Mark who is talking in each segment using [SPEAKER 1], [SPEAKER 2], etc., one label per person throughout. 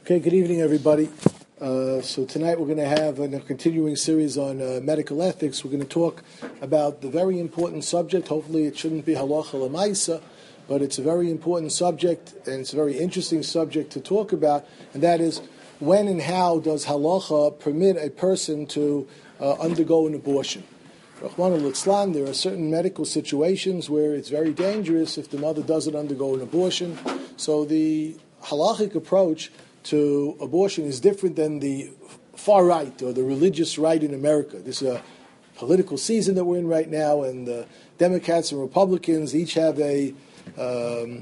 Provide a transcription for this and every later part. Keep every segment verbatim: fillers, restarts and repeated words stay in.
[SPEAKER 1] Okay, good evening, everybody. Uh, so tonight we're going to have in a continuing series on uh, medical ethics. We're going to talk about the very important subject. Hopefully it shouldn't be halacha l'maisa, but it's a very important subject, and it's a very interesting subject to talk about, and that is when and how does halacha permit a person to uh, undergo an abortion. Rahman al-Islam, there are certain medical situations where it's very dangerous if the mother doesn't undergo an abortion. So the halachic approach to abortion is different than the far right or the religious right in America. This is a political season that we're in right now, and the Democrats and Republicans each have a um,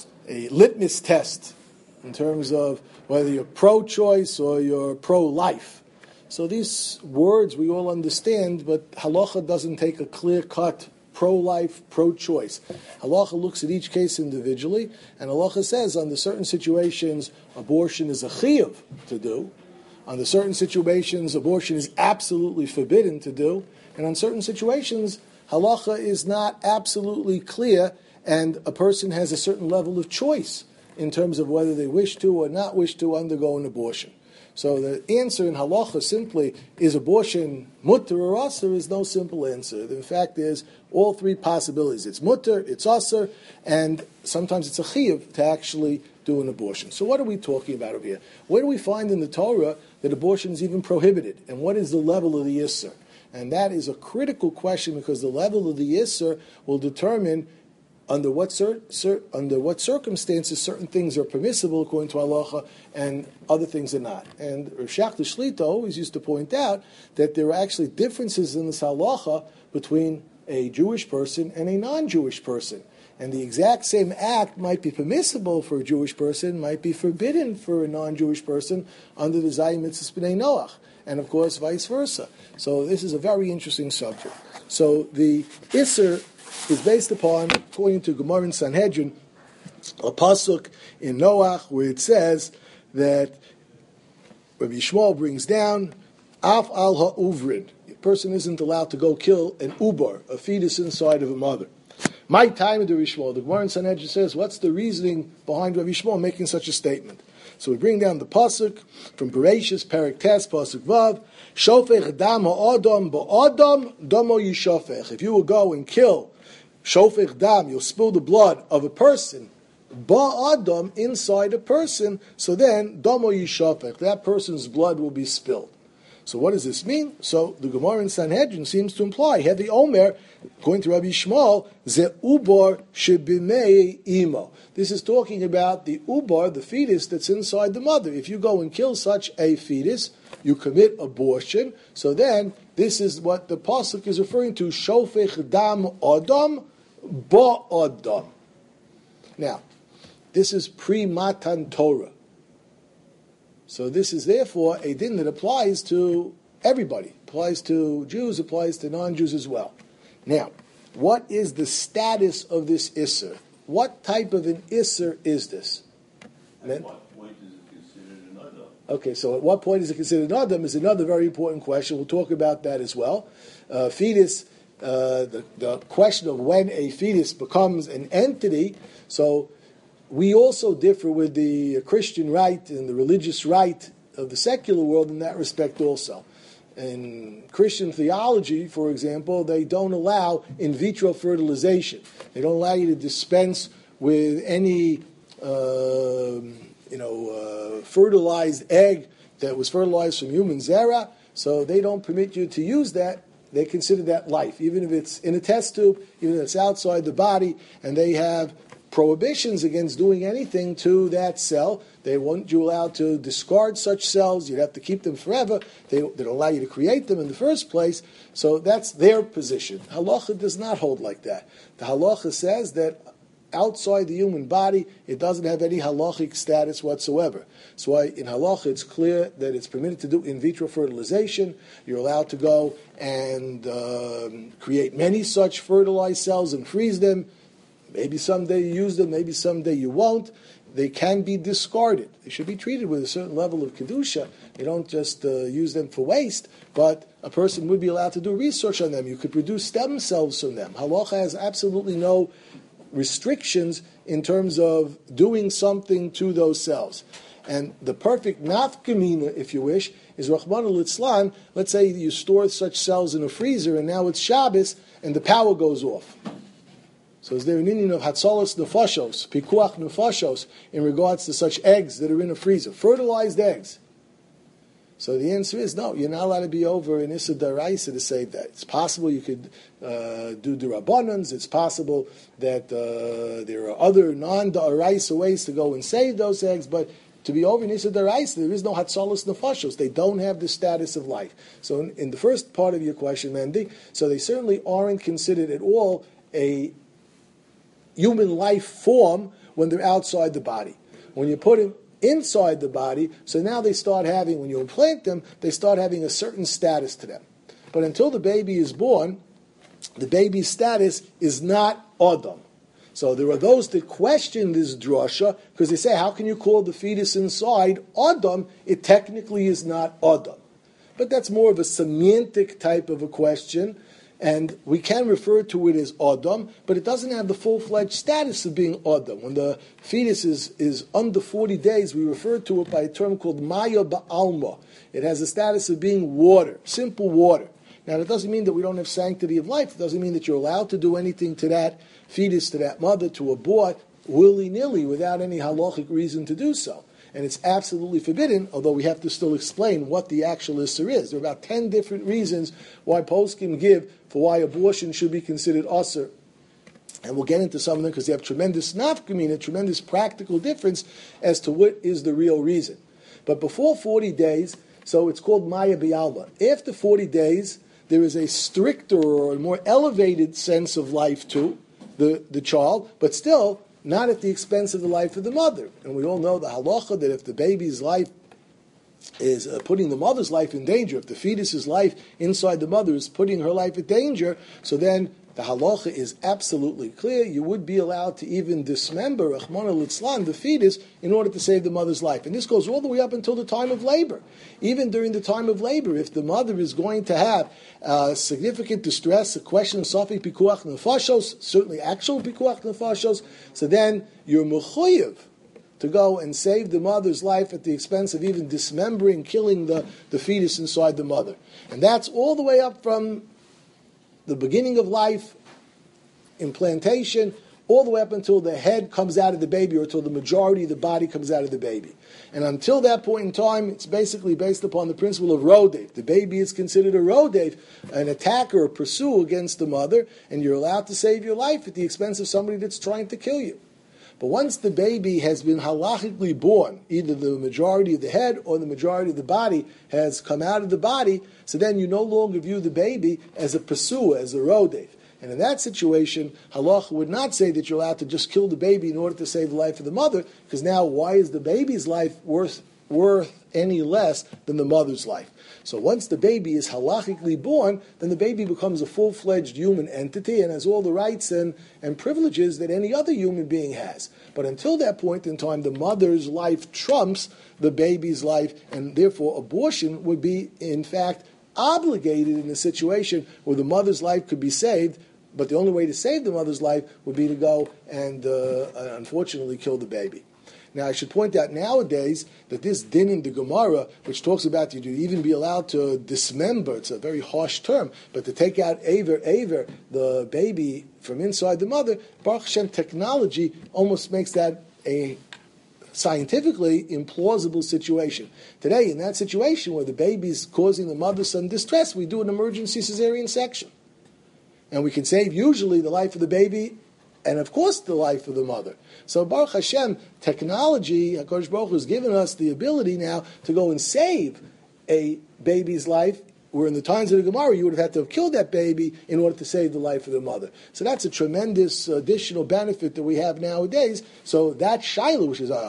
[SPEAKER 1] a litmus test in terms of whether you're pro-choice or you're pro-life. So these words we all understand, but halacha doesn't take a clear-cut pro-life, pro-choice. Halacha looks at each case individually, and halacha says under certain situations abortion is a chiyuv to do, under certain situations abortion is absolutely forbidden to do, and on certain situations halacha is not absolutely clear, and a person has a certain level of choice in terms of whether they wish to or not wish to undergo an abortion. So the answer in halacha simply, is abortion mutter or asr, is no simple answer. The fact is all three possibilities. It's mutter, it's asr, and sometimes it's a chiyuv to actually do an abortion. So what are we talking about over here? Where do we find in the Torah that abortion is even prohibited? And what is the level of the isser? And that is a critical question, because the level of the isser will determine Under what cir- cir- under what circumstances certain things are permissible according to halacha and other things are not. And Rav Shachar Shlita always used to point out that there are actually differences in this halacha between a Jewish person and a non-Jewish person. And the exact same act might be permissible for a Jewish person, might be forbidden for a non-Jewish person under the Zayim Mitzvahs B'nai Noach, and of course vice versa. So this is a very interesting subject. So the Isser is based upon, according to Gemara in Sanhedrin, a pasuk in Noach where it says that Rabbi Yishmael brings down af al ha'uvrin. A person isn't allowed to go kill an ubar, a fetus inside of a mother. My time of the Rabbi Yishmael, the Gemara in Sanhedrin says, what's the reasoning behind Rabbi Yishmael making such a statement? So we bring down the pasuk from Bereshis, Perek Tes, pasuk Vav, Shofech dam ha'adam ba'adam damo yishofech. If you will go and kill Shofech dam, you'll spill the blood of a person, ba'adam, inside a person, so then damo yishofech, that person's blood will be spilled. So what does this mean? So the Gemara in Sanhedrin seems to imply, Hevi Omer, according to Rabbi Yishmael, ze ubar shebimei imo. This is talking about the ubar, the fetus that's inside the mother. If you go and kill such a fetus, you commit abortion. So then, this is what the pasuk is referring to, shofech dam adam ba'adam. Now, this is pre-matan Torah. So this is therefore a din that applies to everybody. Applies to Jews, applies to non-Jews as well. Now, what is the status of this isser? What type of an isser is this?
[SPEAKER 2] At then, what point is it considered an adam?
[SPEAKER 1] Okay, so at what point is it considered an adam is another very important question. We'll talk about that as well. Uh, fetus, uh, the, the question of when a fetus becomes an entity, so we also differ with the Christian right and the religious right of the secular world in that respect also. In Christian theology, for example, they don't allow in vitro fertilization. They don't allow you to dispense with any, uh, you know, uh, fertilized egg that was fertilized from human zera. So they don't permit you to use that. They consider that life, even if it's in a test tube, even if it's outside the body, and they have prohibitions against doing anything to that cell. They want you allowed to discard such cells. You'd have to keep them forever. They, they don't allow you to create them in the first place. So that's their position. Halacha does not hold like that. The halacha says that outside the human body, it doesn't have any halachic status whatsoever. So why in halacha it's clear that it's permitted to do in vitro fertilization. You're allowed to go and um, create many such fertilized cells and freeze them. Maybe someday you use them, maybe someday you won't. They can be discarded. They should be treated with a certain level of kedusha. You don't just uh, use them for waste, but a person would be allowed to do research on them. You could produce stem cells from them. Halacha has absolutely no restrictions in terms of doing something to those cells. And the perfect nafkamina, if you wish, is Rahman al-Itzlan. Let's say you store such cells in a freezer, and now it's Shabbos, and the power goes off. So is there an Indian of Hatzalas Nefashos, Pikuach Nefashos, in regards to such eggs that are in a freezer, fertilized eggs? So the answer is no, you're not allowed to be over in Issa Daraisa to save that. It's possible you could uh, do Durabbanans, it's possible that uh, there are other non-Daraisa ways to go and save those eggs, but to be over in Issa Daraisa, there is no Hatzalas Nefashos. They don't have the status of life. So in, in the first part of your question, Mandy, so they certainly aren't considered at all a human life form when they're outside the body. When you put them inside the body, so now they start having, when you implant them, they start having a certain status to them. But until the baby is born, the baby's status is not Adam. So there are those that question this drasha, because they say, how can you call the fetus inside Adam? It technically is not Adam. But that's more of a semantic type of a question, and we can refer to it as Adam, but it doesn't have the full-fledged status of being Adam. When the fetus is, is under forty days, we refer to it by a term called Maya Ba'alma. It has the status of being water, simple water. Now, that doesn't mean that we don't have sanctity of life. It doesn't mean that you're allowed to do anything to that fetus, to that mother, to abort, willy-nilly, without any halachic reason to do so. And it's absolutely forbidden, although we have to still explain what the actual issur is. There are about ten different reasons why poskim give for why abortion should be considered assur. And we'll get into some of them because they have tremendous nafkamina, tremendous practical difference as to what is the real reason. But before forty days, so it's called Maya B'Alma. After forty days, there is a stricter or a more elevated sense of life to the, the child, but still not at the expense of the life of the mother. And we all know the halacha that if the baby's life is uh, putting the mother's life in danger, if the fetus's life inside the mother is putting her life in danger, so then the halacha is absolutely clear. You would be allowed to even dismember, Rahman al-Itzlan, the fetus, in order to save the mother's life. And this goes all the way up until the time of labor. Even during the time of labor, if the mother is going to have uh, significant distress, a question of Safi Pikuach Nefashos, certainly actual Pikuach Nefashos, so then you're mechuyev to go and save the mother's life at the expense of even dismembering, killing the, the fetus inside the mother. And that's all the way up from the beginning of life, implantation, all the way up until the head comes out of the baby, or until the majority of the body comes out of the baby. And until that point in time, it's basically based upon the principle of rodev. The baby is considered a rodev, an attacker, a pursuer against the mother, and you're allowed to save your life at the expense of somebody that's trying to kill you. But once the baby has been halachically born, either the majority of the head or the majority of the body has come out of the body, so then you no longer view the baby as a pursuer, as a rodev. And in that situation, halacha would not say that you're allowed to just kill the baby in order to save the life of the mother, because now why is the baby's life worth, worth any less than the mother's life? So once the baby is halachically born, then the baby becomes a full-fledged human entity and has all the rights and, and privileges that any other human being has. But until that point in time, the mother's life trumps the baby's life, and therefore abortion would be, in fact, obligated in a situation where the mother's life could be saved, but the only way to save the mother's life would be to go and, uh, unfortunately, kill the baby. Now, I should point out nowadays that this din in the Gemara, which talks about you to even be allowed to dismember, it's a very harsh term, but to take out aver, aver, the baby from inside the mother, Baruch Hashem technology almost makes that a scientifically implausible situation. Today, in that situation where the baby is causing the mother some distress, we do an emergency cesarean section. And we can save usually the life of the baby and, of course, the life of the mother. So, Baruch Hashem, technology, HaKadosh Baruch Hu has given us the ability now to go and save a baby's life, where in the times of the Gemara, you would have had to have killed that baby in order to save the life of the mother. So that's a tremendous additional benefit that we have nowadays. So that Shaila, which is a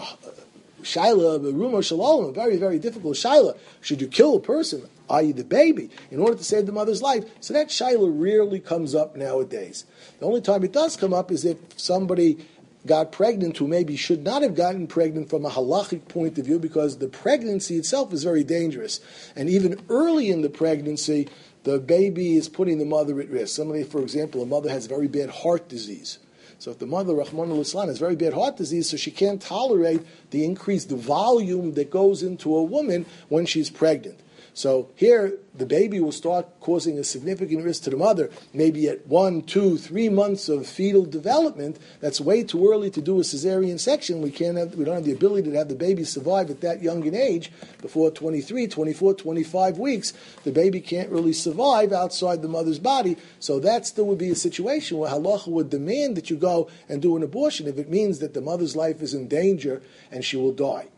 [SPEAKER 1] Shaila, a Rumo Shalom, a very, very difficult Shaila, should you kill a person, that is the baby, in order to save the mother's life? So that Shaila rarely comes up nowadays. The only time it does come up is if somebody got pregnant who maybe should not have gotten pregnant from a halachic point of view, because the pregnancy itself is very dangerous. And even early in the pregnancy, the baby is putting the mother at risk. Somebody, for example, a mother has very bad heart disease. So if the mother, Rahman al-Islam, has very bad heart disease, so she can't tolerate the increased volume that goes into a woman when she's pregnant. So here, the baby will start causing a significant risk to the mother, maybe at one, two, three months of fetal development. That's way too early to do a cesarean section. We can't have, we don't have the ability to have the baby survive at that young an age. Before twenty-three, twenty-four, twenty-five weeks, the baby can't really survive outside the mother's body. So that still would be a situation where halacha would demand that you go and do an abortion if it means that the mother's life is in danger and she will die.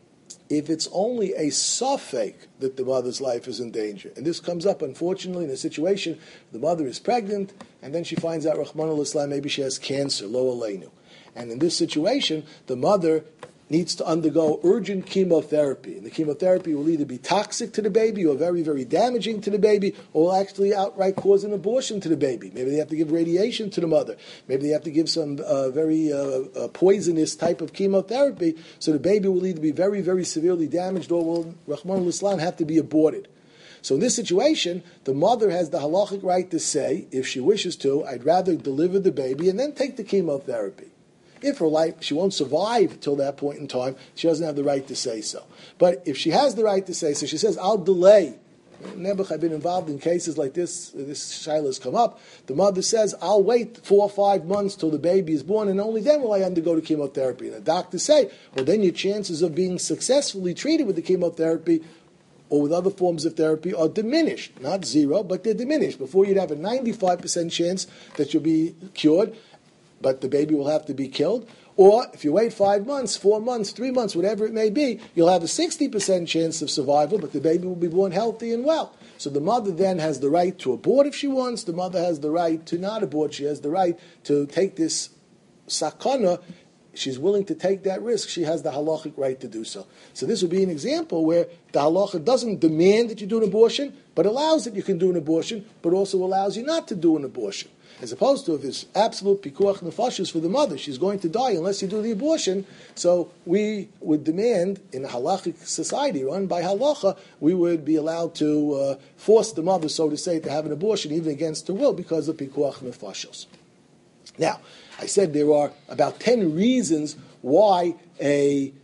[SPEAKER 1] If it's only a suffix that the mother's life is in danger, and this comes up, unfortunately, in a situation the mother is pregnant, and then she finds out, Rahman al-Islam, maybe she has cancer, lo aleinu. And in this situation, the mother needs to undergo urgent chemotherapy. And the chemotherapy will either be toxic to the baby or very, very damaging to the baby, or will actually outright cause an abortion to the baby. Maybe they have to give radiation to the mother. Maybe they have to give some uh, very uh, uh, poisonous type of chemotherapy, so the baby will either be very, very severely damaged or will, Rahman al-Islam, have to be aborted. So in this situation, the mother has the halachic right to say, if she wishes to, I'd rather deliver the baby and then take the chemotherapy. If her life, she won't survive till that point in time, she doesn't have the right to say so. But if she has the right to say so, she says, I'll delay. Nebuch, I've been involved in cases like this, this Shaila has come up. The mother says, I'll wait four or five months till the baby is born, and only then will I undergo the chemotherapy. And the doctors say, well, then your chances of being successfully treated with the chemotherapy or with other forms of therapy are diminished. Not zero, but they're diminished. Before you'd have a ninety-five percent chance that you'll be cured, but the baby will have to be killed. Or if you wait five months, four months, three months, whatever it may be, you'll have a sixty percent chance of survival, but the baby will be born healthy and well. So the mother then has the right to abort if she wants. The mother has the right to not abort. She has the right to take this sakana. She's willing to take that risk. She has the halachic right to do so. So this would be an example where the halacha doesn't demand that you do an abortion, but allows that you can do an abortion, but also allows you not to do an abortion. As opposed to if it's absolute pikuach nefashos for the mother, she's going to die unless you do the abortion. So we would demand, in a halachic society run by halacha, we would be allowed to uh, force the mother, so to say, to have an abortion even against her will because of pikuach nefashos. Now, I said there are about ten reasons why a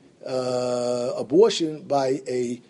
[SPEAKER 1] uh, abortion by a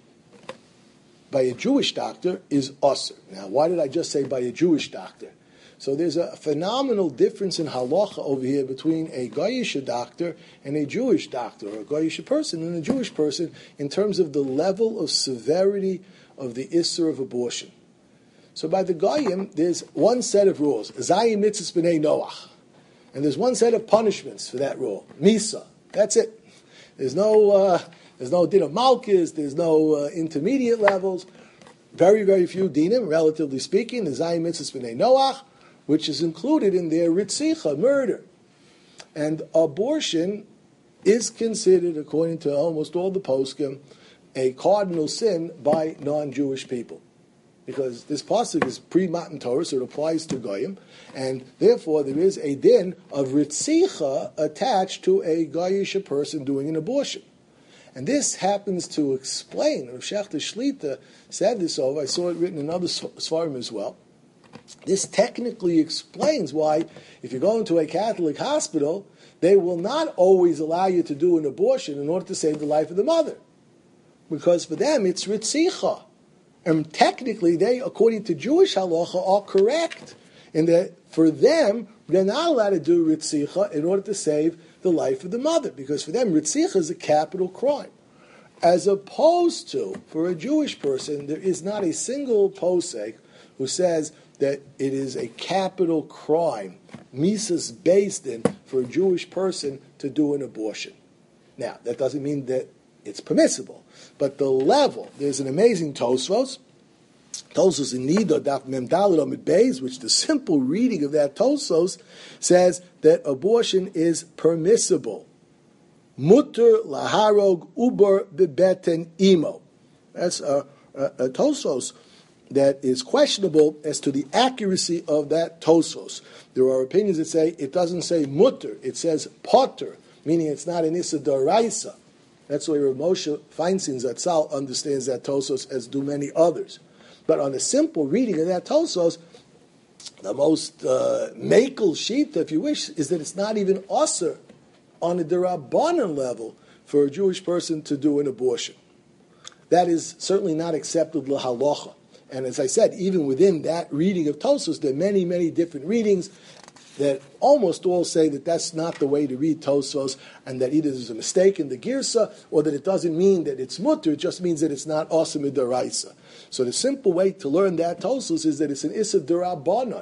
[SPEAKER 1] by a Jewish doctor is usher. Now, why did I just say by a Jewish doctor? So there's a phenomenal difference in halacha over here between a Goyish doctor and a Jewish doctor, or a Goyish person and a Jewish person, in terms of the level of severity of the Isser of abortion. So by the Goyim, there's one set of rules, Zayim Mitzvahs B'nai Noach, and there's one set of punishments for that rule, Misa. That's it. There's no uh, there's no din of Malchus, there's no uh, intermediate levels, very, very few dinim, relatively speaking, the Zayim Mitzvahs B'nai Noach, which is included in their ritzicha, murder. And abortion is considered, according to almost all the poskim, a cardinal sin by non-Jewish people. Because this pasuk is pre-Matan Torah, so it applies to Goyim, and therefore there is a din of ritzicha attached to a Goyish person doing an abortion. And this happens to explain, Rav Shechter Shlita said this over, I saw it written in other svarim as well. This technically explains why, if you go into a Catholic hospital, they will not always allow you to do an abortion in order to save the life of the mother. Because for them, it's ritzicha. And technically, they, according to Jewish halacha, are correct in that for them, they're not allowed to do ritzicha in order to save the life of the mother. Because for them, ritzicha is a capital crime. As opposed to, for a Jewish person, there is not a single posek who says that it is a capital crime, misas based in, for a Jewish person to do an abortion. Now, that doesn't mean that it's permissible, but the level, there's an amazing Tosfos, Tosfos in Nida, Daf Mem Daled Amud Beis, which the simple reading of that Tosfos says that abortion is permissible. Mutter laharog uber bebeten imo. That's a, a, a Tosfos that is questionable as to the accuracy of that Tosfos. There are opinions that say it doesn't say mutter, it says potter, meaning it's not an issa d'oraisa. That's the way Rav Moshe Feinstein Zatzal understands that Tosfos, as do many others. But on a simple reading of that Tosfos, the most uh, makel shita, if you wish, is that it's not even osir on a derabanan level for a Jewish person to do an abortion. That is certainly not acceptable halacha. And as I said, even within that reading of Tosfos, there are many, many different readings that almost all say that that's not the way to read Tosfos, and that either there's a mistake in the girsa, or that it doesn't mean that it's mutter, it just means that it's not awesome midaraisa. So the simple way to learn that Tosfos is that it's an issa derabanan.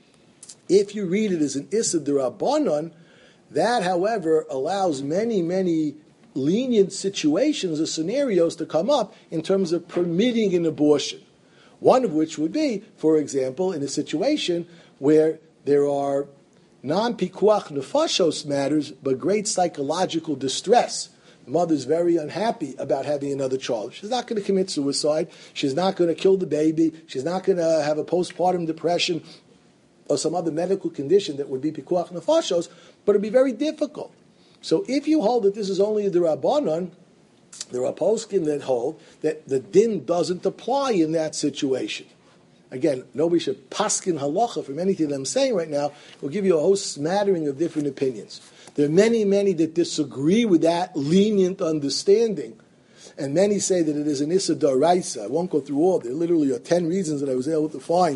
[SPEAKER 1] If you read it as an issa derabanan, that, however, allows many, many lenient situations or scenarios to come up in terms of permitting an abortion. One of which would be, for example, in a situation where there are non-pikuach nefashos matters, but great psychological distress. The mother's very unhappy about having another child. She's not going to commit suicide. She's not going to kill the baby. She's not going to have a postpartum depression or some other medical condition that would be pikuach nefashos, but it would be very difficult. So if you hold that this is only a derabanan, there are poskim that hold that the din doesn't apply in that situation. Again, nobody should paskin halacha from anything that I'm saying right now. We'll give you a whole smattering of different opinions. There are many, many that disagree with that lenient understanding. And many say that it is an issa daraisa. I won't go through all. There literally are ten reasons that I was able to find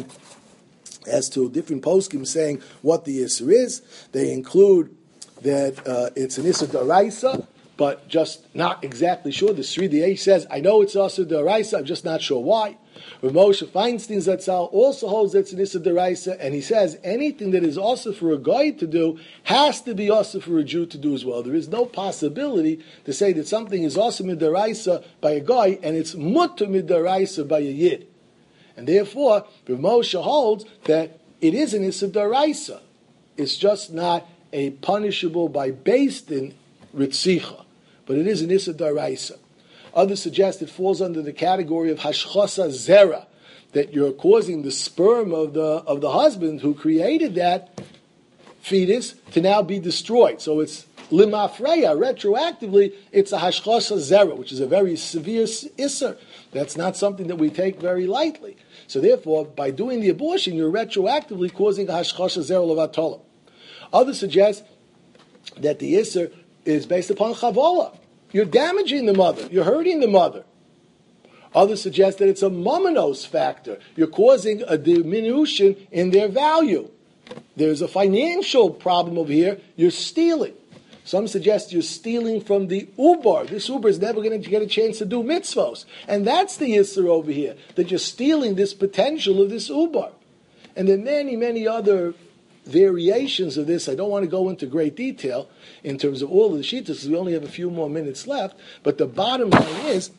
[SPEAKER 1] as to different poskim saying what the issa is. They include that uh, it's an issa daraisa, but just not exactly sure. The Sri Diyesh says, I know it's issa daraisa, I'm just not sure why. Rav Moshe Feinstein Zatzal also holds that it's an issa daraisa, and he says anything that is also for a guy to do has to be also for a Jew to do as well. There is no possibility to say that something is also midaraisa by a guy and it's mutter midaraisa by a yid. And therefore, Rav Moshe holds that it is an issa daraisa. It's just not a punishable by based in ritzicha, but it is an issa daraisa. Others suggest it falls under the category of hashchasa zera, that you're causing the sperm of the of the husband who created that fetus to now be destroyed. So it's limafreya, retroactively, it's a hashchasa zera, which is a very severe isser. That's not something that we take very lightly. So therefore, by doing the abortion, you're retroactively causing a hashchasa zera levatola. Others suggest that the isser is based upon chavola. You're damaging the mother. You're hurting the mother. Others suggest that it's a momenos factor. You're causing a diminution in their value. There's a financial problem over here. You're stealing. Some suggest you're stealing from the ubar. This ubar is never going to get a chance to do mitzvos. And that's the isser over here, that you're stealing this potential of this ubar. And there are many, many other variations of this. I don't want to go into great detail in terms of all of the shittas, because we only have a few more minutes left. But the bottom line is,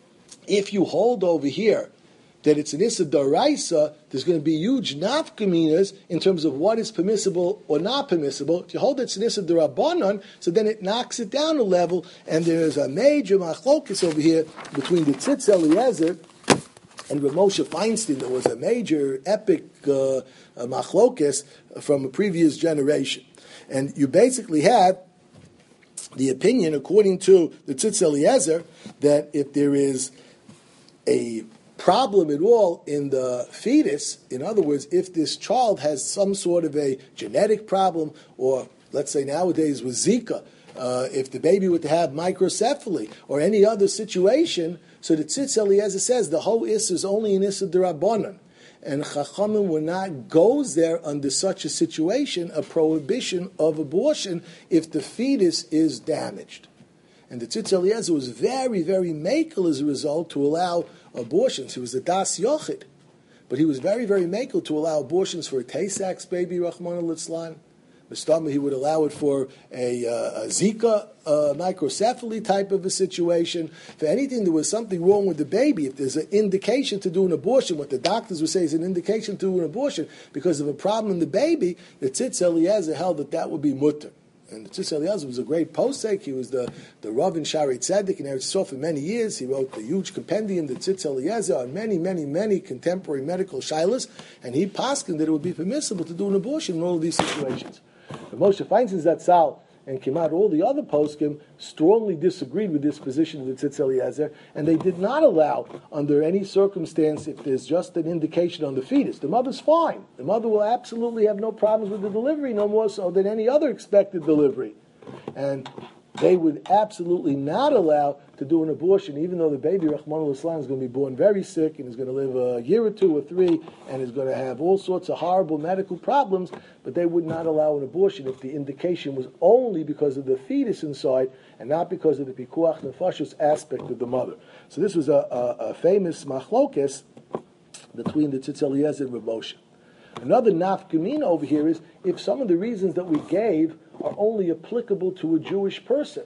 [SPEAKER 1] if you hold over here that it's an issa daraisa, there's going to be huge nafkaminas in terms of what is permissible or not permissible. If you hold it's an issa darabanan, so then it knocks it down a level, and there's a major machlokes over here between the Tzitz Eliezer and Rav Moshe Feinstein. There was a major epic uh, uh, machlokes from a previous generation. And you basically have the opinion, according to the Tzitz Eliezer, that if there is a problem at all in the fetus, in other words, if this child has some sort of a genetic problem, or let's say nowadays with Zika, uh, if the baby were to have microcephaly or any other situation, so the Tzitz Eliezer says the whole issa is only an issa d'Rabbanan. And Chachamim will not go there under such a situation, a prohibition of abortion, if the fetus is damaged. And the Tzitz Eliezer was very, very makel as a result to allow abortions. He was a das yochid, but he was very, very makel to allow abortions for a Tay-Sachs baby, Rachmana litzlan. He would allow it for a, uh, a Zika uh, microcephaly type of a situation. For anything there was something wrong with the baby, if there's an indication to do an abortion, what the doctors would say is an indication to do an abortion because of a problem in the baby, the Tzitz Eliezer held that that would be mutter. And the Tzitz Eliezer was a great posek. He was the, the Rav in Shari Tzedek in Eretz Yisrael for many years. He wrote the huge compendium, the Tzitz Eliezer, on many, many, many contemporary medical shilas, and he paskined that it would be permissible to do an abortion in all of these situations. But Moshe Feinstein Zatzal and Kimat, all the other poskim, strongly disagreed with this position of the Tzitz Eliezer, and they did not allow, under any circumstance, if there's just an indication on the fetus, the mother's fine. The mother will absolutely have no problems with the delivery, no more so than any other expected delivery. And they would absolutely not allow to do an abortion, even though the baby, Rahman al-Islam, is going to be born very sick and is going to live a year or two or three and is going to have all sorts of horrible medical problems, but they would not allow an abortion if the indication was only because of the fetus inside and not because of the pikuach nefashos aspect of the mother. So this was a, a, a famous machlokes between the Tzitz Eliezer and Reb Moshe. Another nafkamina over here is if some of the reasons that we gave are only applicable to a Jewish person.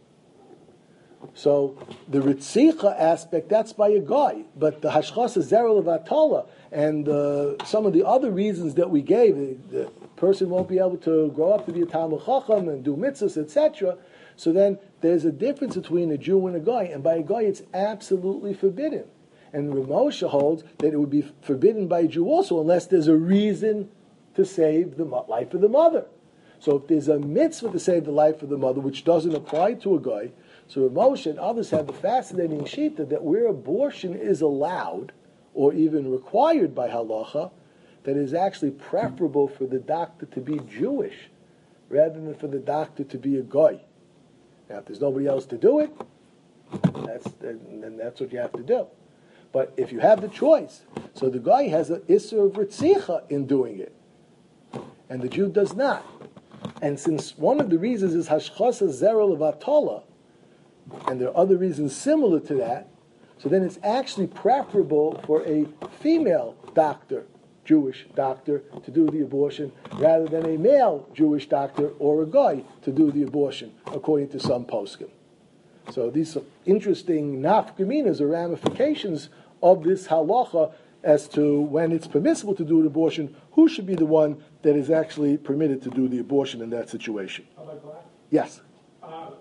[SPEAKER 1] So the Ritzicha aspect, that's by a guy. But the Hashchasa Zerel Vatala and uh, some of the other reasons that we gave, the, the person won't be able to grow up to be a Talmud Chacham and do mitzvahs, et cetera. So then there's a difference between a Jew and a guy. And by a guy, it's absolutely forbidden. And Reb Moshe holds that it would be forbidden by a Jew also unless there's a reason to save the life of the mother. So if there's a mitzvah to save the life of the mother, which doesn't apply to a guy, so Reb Moshe and others have the fascinating shita that where abortion is allowed, or even required by halacha, that is actually preferable for the doctor to be Jewish, rather than for the doctor to be a guy. Now, if there's nobody else to do it, that's then that's what you have to do. But if you have the choice, so the guy has an isser of ritzicha in doing it, and the Jew does not. And since one of the reasons is hashchasa zerel vatala, and there are other reasons similar to that, so then it's actually preferable for a female doctor, Jewish doctor, to do the abortion, rather than a male Jewish doctor or a guy to do the abortion, according to some poskim. So these are interesting nafkaminas or ramifications of this halacha as to when it's permissible to do an abortion, who should be the one that is actually permitted to do the abortion in that situation.
[SPEAKER 3] Am I correct?
[SPEAKER 1] Yes.
[SPEAKER 3] Uh,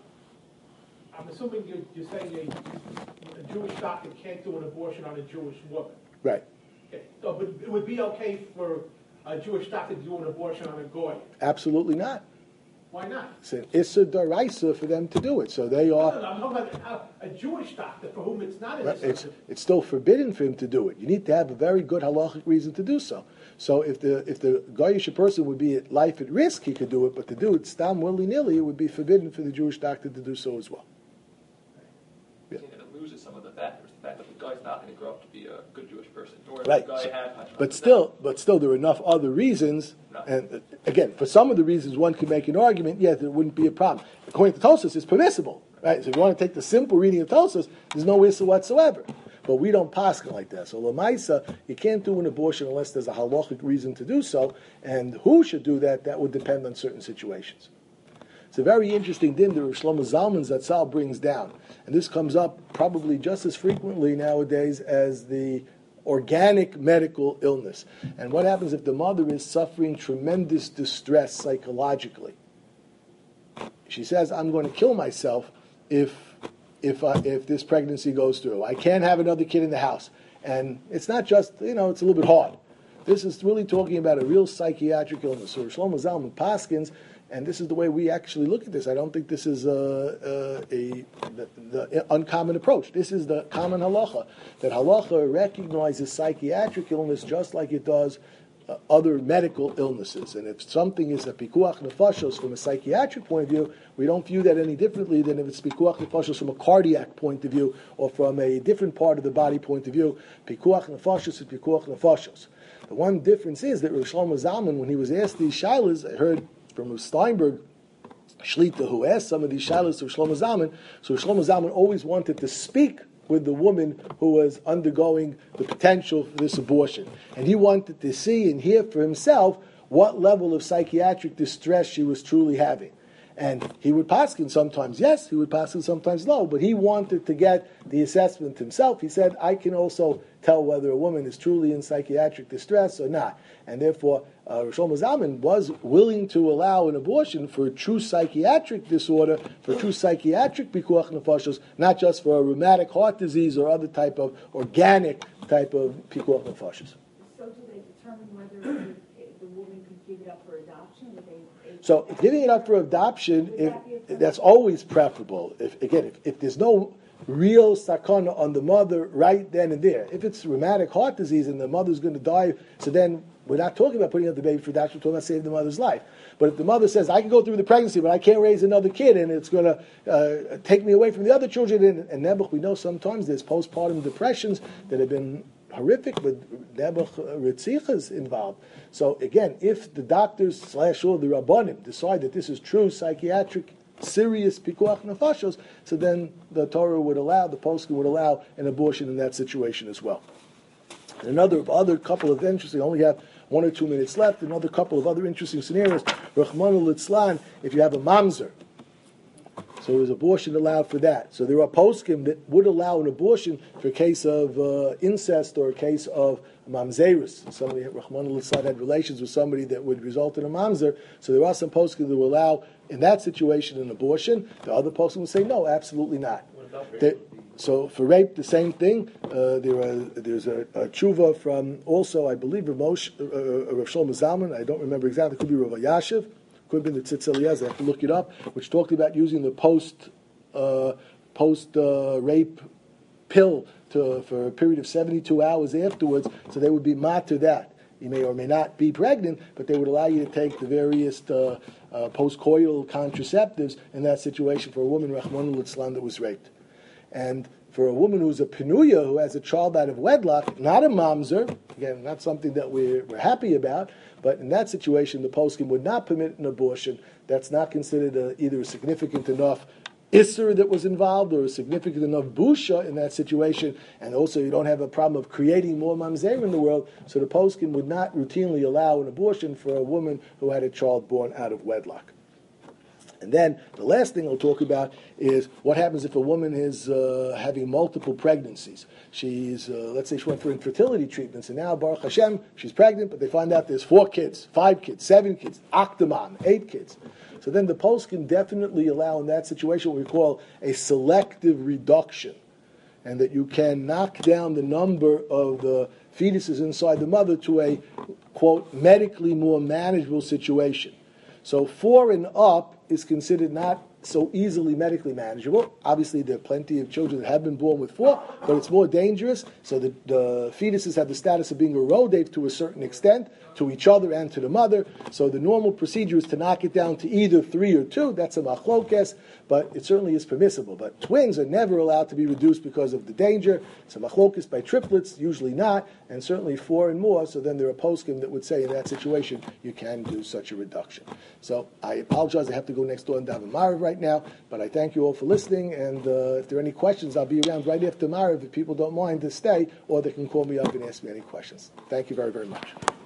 [SPEAKER 3] I'm assuming you're, you're saying a, a Jewish doctor can't do an abortion on a Jewish woman.
[SPEAKER 1] Right.
[SPEAKER 3] Okay. So, but it would be okay for a Jewish doctor to do an abortion on a goy.
[SPEAKER 1] Absolutely not.
[SPEAKER 3] Why not?
[SPEAKER 1] It's an issa daraisa for them to do it. So they are.
[SPEAKER 3] No, no, no, I'm talking about a, a Jewish doctor for whom it's not an
[SPEAKER 1] Right,
[SPEAKER 3] issa.
[SPEAKER 1] It's, it's still forbidden for him to do it. You need to have a very good halachic reason to do so. So if the if the Goyish person would be at life at risk, he could do it, but to do it stam willy-nilly, it would be forbidden for the Jewish doctor to do so as well.
[SPEAKER 4] Yeah. It loses some of the factors. The fact that the guy's not going to grow up to be a good Jewish person. Nor
[SPEAKER 1] Right.
[SPEAKER 4] the guy
[SPEAKER 1] So,
[SPEAKER 4] had
[SPEAKER 1] but still, but still, there are enough other reasons.
[SPEAKER 4] No.
[SPEAKER 1] And uh, again, for some of the reasons, one could make an argument. Yeah, there wouldn't be a problem. According to Tosfos, it's permissible. Right. So if you want to take the simple reading of Tosfos, there's no issue whatsoever. But we don't paskin like that. So Lamaisa, you can't do an abortion unless there's a halachic reason to do so. And who should do that? That would depend on certain situations. It's a very interesting din that Shlomo Zalman Zatzal brings down. And this comes up probably just as frequently nowadays as the organic medical illness. And what happens if the mother is suffering tremendous distress psychologically? She says, I'm going to kill myself if if uh, if this pregnancy goes through. I can't have another kid in the house. And it's not just, you know, it's a little bit hard. This is really talking about a real psychiatric illness. So Shlomo Zalman Paskins, and this is the way we actually look at this. I don't think this is a, a, a the, the uncommon approach. This is the common halacha, that halacha recognizes psychiatric illness just like it does uh, other medical illnesses. And if something is a pikuach nefashos from a psychiatric point of view, we don't view that any differently than if it's pikuach nefashos from a cardiac point of view or from a different part of the body point of view. Pikuach nefashos is pikuach nefashos. The one difference is that Rosh Shlomo Zalman, when he was asked these shilas, I heard from Steinberg, Shlita, who asked some of these shilas to Shlomo Zalman, so Shlomo Zalman always wanted to speak with the woman who was undergoing the potential for this abortion. And he wanted to see and hear for himself what level of psychiatric distress she was truly having. And he would paskin sometimes yes, he would paskin sometimes no, but he wanted to get the assessment himself. He said, I can also tell whether a woman is truly in psychiatric distress or not. And therefore, uh, Rosh Shlomo Zalman was willing to allow an abortion for a true psychiatric disorder, for true psychiatric pikuach nefashos, not just for a rheumatic heart disease or other type of organic type of pikuach nefashos.
[SPEAKER 5] So do they determine whether the, the woman could give it up for adoption? Would they, they
[SPEAKER 1] So giving it up for adoption, if, that's always preferable. If again, if, if there's no real sakana on the mother right then and there, if it's rheumatic heart disease and the mother's going to die, so then we're not talking about putting up the baby for adoption. We're talking about saving the mother's life. But if the mother says, I can go through the pregnancy, but I can't raise another kid, and it's going to uh, take me away from the other children, and, and Nebuch, we know sometimes there's postpartum depressions that have been horrific, but Nebuch uh, Ritzichas involved. So again, if the doctors slash or the Rabbanim decide that this is true psychiatric, serious pikuach nefashos, so then the Torah would allow, the poskim would allow an abortion in that situation as well. And another other couple of interesting, I only have one or two minutes left, another couple of other interesting scenarios. Rachmana litzlan, if you have a mamzer, so there's abortion allowed for that. So there are poskim that would allow an abortion for a case of uh, incest or a case of mamzerus. Somebody, Rachmana litzlan, had relations with somebody that would result in a mamzer. So there are some poskim that will allow, in that situation, an abortion. The other poskim would say, no, absolutely not. They, so for rape, the same thing. Uh, there are, there's a, a tshuva from also, I believe, Rav Moshe, uh, uh, Rav Shlomo Zalman. I don't remember exactly. It could be Rav Yashiv. Could have been the Tzitz Eliezer. I have to look it up. Which talked about using the post uh, post uh, rape pill to for a period of seventy-two hours afterwards. So they would be mat to that. You may or may not be pregnant, but they would allow you to take the various uh, uh, post-coital contraceptives in that situation for a woman, Rachmana litzlan, that was raped. And for a woman who's a penuya, who has a child out of wedlock, not a mamzer, again, not something that we're, we're happy about, but in that situation, the poskim would not permit an abortion. That's not considered a, either a significant enough isser that was involved or a significant enough busha in that situation, and also you don't have a problem of creating more mamzer in the world, so the poskim would not routinely allow an abortion for a woman who had a child born out of wedlock. And then the last thing I'll talk about is what happens if a woman is uh, having multiple pregnancies. She's, uh, let's say she went for infertility treatments, and now, Baruch Hashem, she's pregnant, but they find out there's four kids, five kids, seven kids, Akdaman, eight kids. So then the post can definitely allow in that situation what we call a selective reduction, and that you can knock down the number of the fetuses inside the mother to a, quote, medically more manageable situation. So four and up is considered not so easily medically manageable. Obviously, there are plenty of children that have been born with four, but it's more dangerous. So the, the fetuses have the status of being eroded to a certain extent to each other and to the mother. So the normal procedure is to knock it down to either three or two. That's a machlokes, but it certainly is permissible. But twins are never allowed to be reduced because of the danger. It's a machlokes by triplets, usually not, and certainly four and more. So then there are poskim that would say in that situation you can do such a reduction. So I apologize. I have to go next door and daven Mariv right now, but I thank you all for listening. And uh, if there are any questions, I'll be around right after Mariv if people don't mind to stay, or they can call me up and ask me any questions. Thank you very, very much.